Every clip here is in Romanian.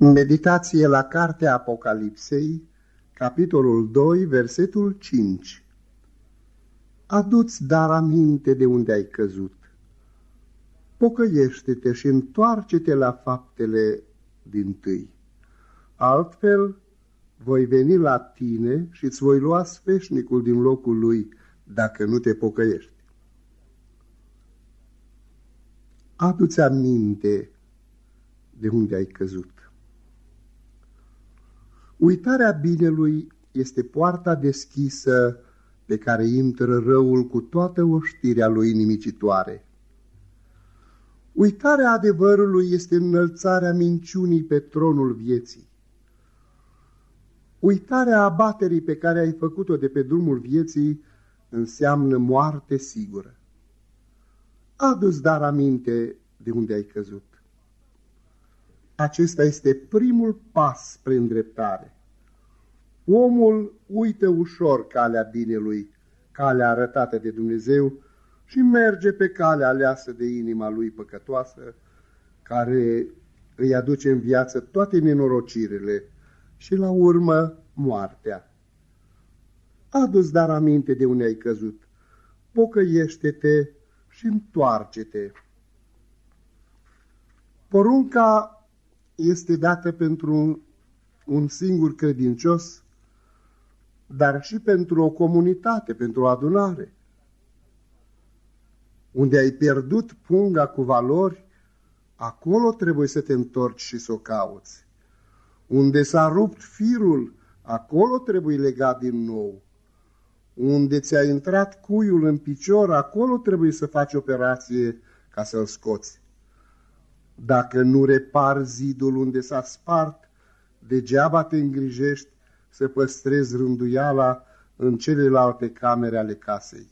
Meditație la Cartea Apocalipsei, capitolul 2, versetul 5. Adu-ți dar aminte de unde ai căzut. Pocăiește-te și întoarce-te la faptele dintâi. Altfel, voi veni la tine și îți voi lua sfeșnicul din locul lui, dacă nu te pocăiești. Adu-ți aminte de unde ai căzut. Uitarea binelui este poarta deschisă pe care intră răul cu toată oștirea lui nimicitoare. Uitarea adevărului este înălțarea minciunii pe tronul vieții. Uitarea abaterii pe care ai făcut-o de pe drumul vieții înseamnă moarte sigură. Adu-ți dar aminte de unde ai căzut. Acesta este primul pas spre îndreptare. Omul uită ușor calea binelui, calea arătată de Dumnezeu, și merge pe calea aleasă de inima lui păcătoasă, care îi aduce în viață toate nenorocirile și, la urmă, moartea. Adu-ți dar aminte de unde ai căzut, pocăiește-te și întoarce-te. Porunca este dată pentru un singur credincios, dar și pentru o comunitate, pentru o adunare. Unde ai pierdut punga cu valori, acolo trebuie să te întorci și să o cauți. Unde s-a rupt firul, acolo trebuie legat din nou. Unde ți-a intrat cuiul în picior, acolo trebuie să faci operație ca să-l scoți. Dacă nu repari zidul unde s-a spart, degeaba te îngrijești să păstrezi rânduiala în celelalte camere ale casei.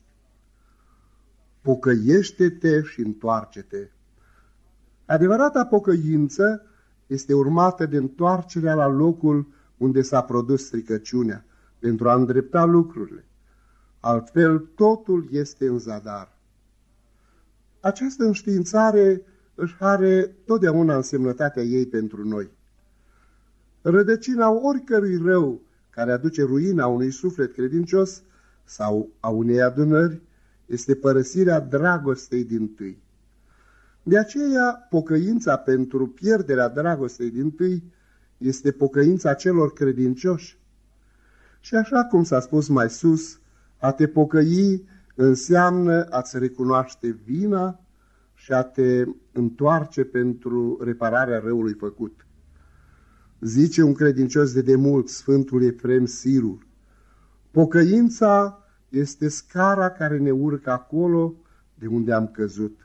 Pocăiește-te și întoarce-te. Adevărata pocăință este urmată de întoarcerea la locul unde s-a produs stricăciunea, pentru a îndrepta lucrurile. Altfel, totul este în zadar. Această înștiințare își are totdeauna însemnătatea ei pentru noi. Rădăcina oricărui rău care aduce ruina unui suflet credincios sau a unei adunări este părăsirea dragostei dintâi. De aceea, pocăința pentru pierderea dragostei dintâi este pocăința celor credincioși. Și așa cum s-a spus mai sus, a te pocăi înseamnă a-ți recunoaște vina și a te întoarce pentru repararea răului făcut. Zice un credincios de demult, Sfântul Efrem Sirul: pocăința este scara care ne urcă acolo de unde am căzut.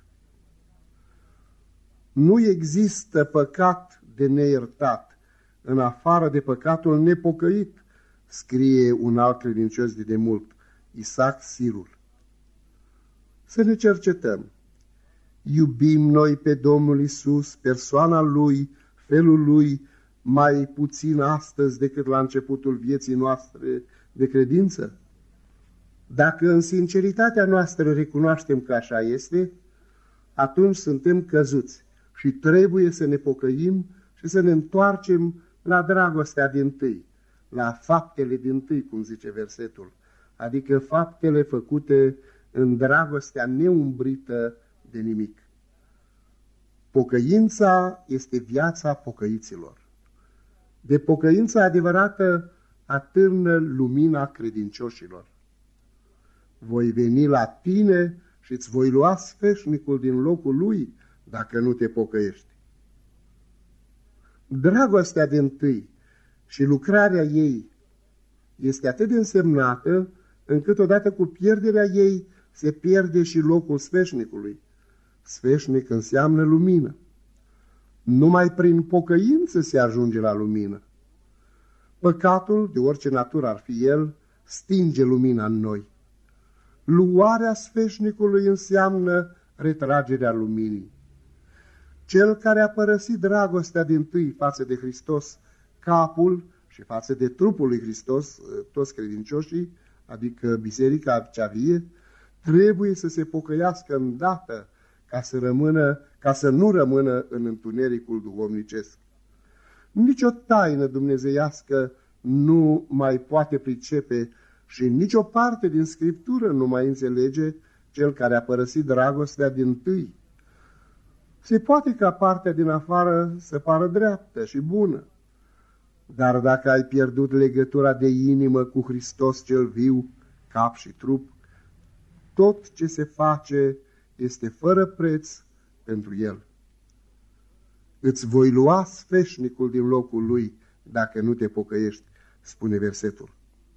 Nu există păcat de neiertat, în afară de păcatul nepocăit, scrie un alt credincios de demult, Isaac Sirul. Să ne cercetăm. Iubim noi pe Domnul Iisus, persoana Lui, felul Lui, mai puțin astăzi decât la începutul vieții noastre de credință? Dacă în sinceritatea noastră recunoaștem că așa este, atunci suntem căzuți și trebuie să ne pocăim și să ne întoarcem la dragostea dintâi, la faptele dintâi, cum zice versetul, adică faptele făcute în dragostea neumbrită de nimic. Pocăința este viața pocăiților. De pocăința adevărată atârnă lumina credincioșilor. Voi veni la tine și îți voi lua sfeșnicul din locul lui, dacă nu te pocăiești. Dragostea dintâi și lucrarea ei este atât de însemnată, încât odată cu pierderea ei se pierde și locul sfeșnicului. Sfeșnic înseamnă lumină. Numai prin pocăință se ajunge la lumină. Păcatul, de orice natură ar fi el, stinge lumina în noi. Luarea sfeșnicului înseamnă retragerea luminii. Cel care a părăsit dragostea dintâi față de Hristos, capul, și față de trupul lui Hristos, toți credincioșii, adică biserica cea vie, trebuie să se pocăiască îndată ca să nu rămână în întunericul duhovnicesc. Nici o taină dumnezeiască nu mai poate pricepe și nici o parte din Scriptură nu mai înțelege cel care a părăsit dragostea dintâi. Se poate ca partea din afară să pară dreaptă și bună, dar dacă ai pierdut legătura de inimă cu Hristos cel viu, cap și trup, tot ce se face este fără preț pentru El. Îți voi lua sfeșnicul din locul lui dacă nu te pocăiești, spune versetul.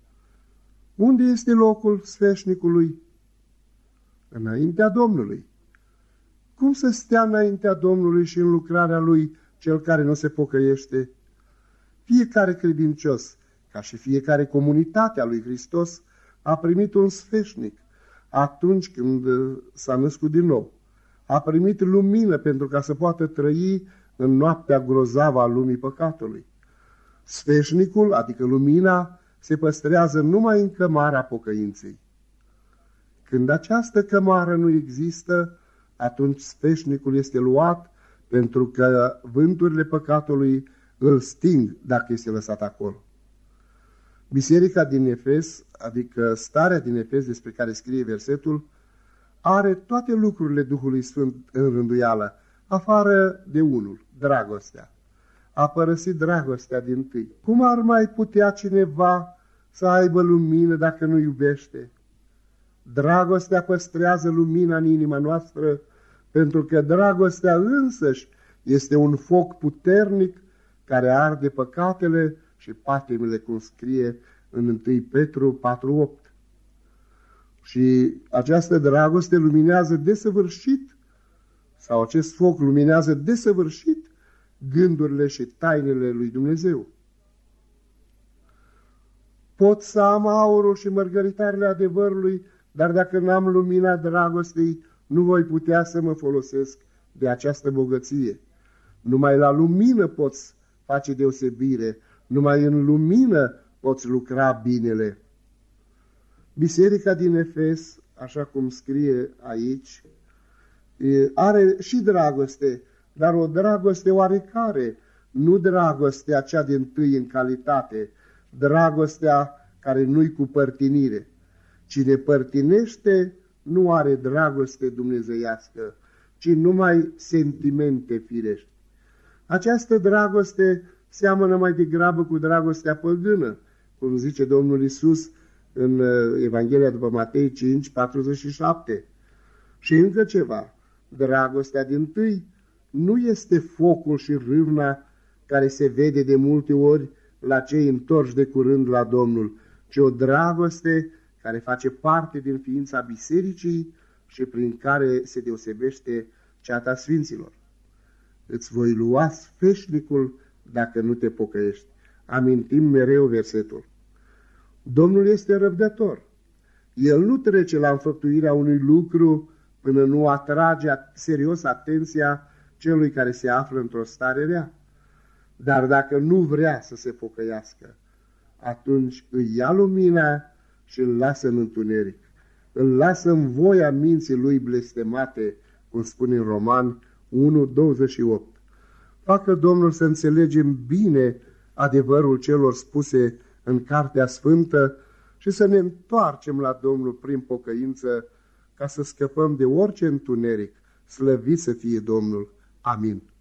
Unde este locul sfeșnicului? Înaintea Domnului. Cum să stea înaintea Domnului și în lucrarea lui cel care nu se pocăiește? Fiecare credincios, ca și fiecare comunitate a lui Hristos, a primit un sfeșnic atunci când s-a născut din nou. A primit lumină pentru ca să poată trăi în noaptea grozavă a lumii păcatului. Sfeșnicul, adică lumina, se păstrează numai în cămara pocăinței. Când această cămară nu există, atunci sfeșnicul este luat, pentru că vânturile păcatului îl sting dacă este lăsat acolo. Biserica din Efes, adică starea din Efes despre care scrie versetul, are toate lucrurile Duhului Sfânt în rânduială, afară de unul, dragostea. A părăsit dragostea dintâi. Cum ar mai putea cineva să aibă lumină dacă nu iubește? Dragostea păstrează lumina în inima noastră, pentru că dragostea însăși este un foc puternic care arde păcatele și patimile, cum scrie în 1 Petru 4:8. Și această dragoste luminează desăvârșit, sau acest foc luminează desăvârșit gândurile și tainele lui Dumnezeu. Pot să am aurul și mărgăritarele adevărului, dar dacă n-am lumina dragostei, nu voi putea să mă folosesc de această bogăție. Numai la lumină poți face deosebire, numai în lumină poți lucra binele. Biserica din Efes, așa cum scrie aici, are și dragoste, dar o dragoste oarecare, nu dragostea cea dintâi în calitate, dragostea care nu-i cu părtinire. Cine părtinește nu are dragoste dumnezeiască, ci numai sentimente firești. Această dragoste seamănă mai degrabă cu dragostea păgână, cum zice Domnul Iisus în Evanghelia după Matei 5:47. Și încă ceva, dragostea dintâi nu este focul și râvna care se vede de multe ori la cei întorși de curând la Domnul, ci o dragoste care face parte din ființa bisericii și prin care se deosebește ceata sfinților. Îți voi lua sfeșnicul dacă nu te pocăiești. Amintim mereu versetul. Domnul este răbdător. El nu trece la înfăptuirea unui lucru până nu atrage serios atenția celui care se află într-o stare rea. Dar dacă nu vrea să se pocăiască, atunci îi ia lumina și îl lasă în întuneric. Îl lasă în voia minții lui blestemate, cum spune în Roman 1:28. Facă Domnul să înțelegem bine adevărul celor spuse în Cartea Sfântă și să ne întoarcem la Domnul prin pocăință, ca să scăpăm de orice întuneric. Slăvit să fie Domnul! Amin.